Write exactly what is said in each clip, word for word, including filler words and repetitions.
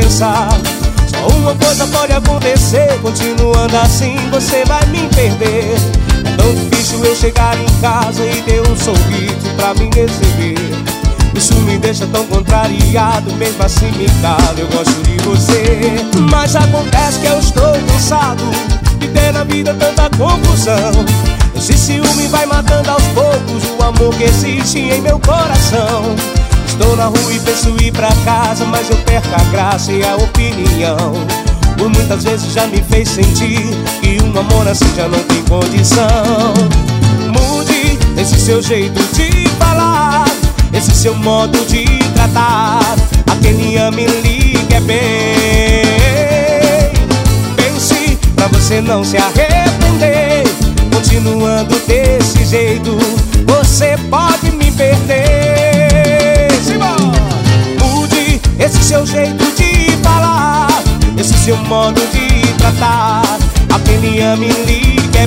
pensar. Só uma coisa pode acontecer, continuando assim você vai me perder. É tão difícil eu chegar em casa e ter um sorriso pra me receber. Isso me deixa tão contrariado, mesmo assim me calo, eu gosto de você. Mas acontece que eu estou cansado de ter na vida tanta confusão. Esse ciúme vai matando aos poucos o amor que existe em meu coração. Estou na rua e penso ir pra casa, mas eu perco a graça e a opinião. Por muitas vezes já me fez sentir que um amor assim já não tem condição. Mude esse seu jeito de falar, esse seu modo de tratar. A quem me ama e liga é bem. Pense pra você não se arrepender. Continuando desse jeito você pode me perder. Simbora! Mude esse seu jeito de falar, esse seu modo de tratar. A quem me ama e liga é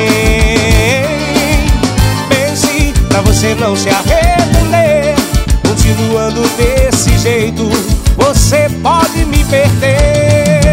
bem. Pense pra você não se arrepender. Continuando desse jeito você pode me perder.